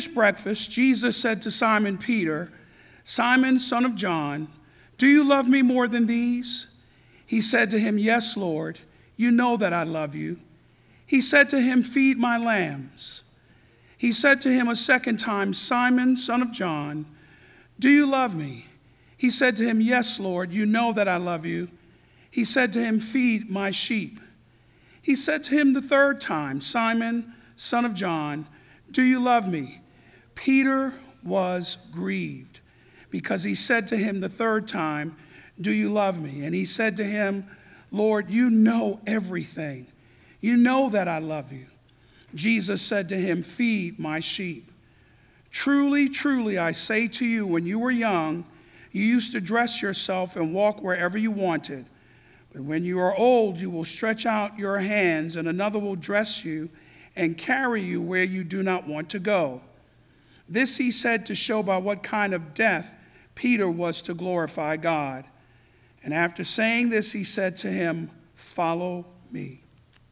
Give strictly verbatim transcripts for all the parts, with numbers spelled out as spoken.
Breakfast, Jesus said to Simon Peter, "Simon, son of John, do you love me more than these?" He said to him, "Yes, Lord, you know that I love you." He said to him, "Feed my lambs." He said to him a second time, "Simon, son of John, do you love me?" He said to him, "Yes, Lord, you know that I love you." He said to him, "Feed my sheep." He said to him the third time, "Simon, son of John, do you love me?" Peter was grieved because he said to him the third time, "Do you love me?" And he said to him, "Lord, you know everything. You know that I love you." Jesus said to him, "Feed my sheep. Truly, truly, I say to you, when you were young, you used to dress yourself and walk wherever you wanted. But when you are old, you will stretch out your hands, and another will dress you and carry you where you do not want to go." This he said to show by what kind of death Peter was to glorify God. And after saying this, he said to him, "Follow me."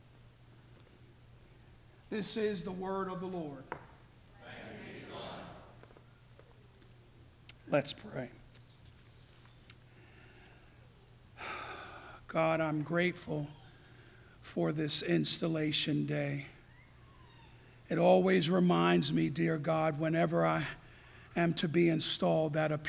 This is the word of the Lord. Let's pray. God, I'm grateful for this installation day. It always reminds me, dear God, whenever I am to be installed, that a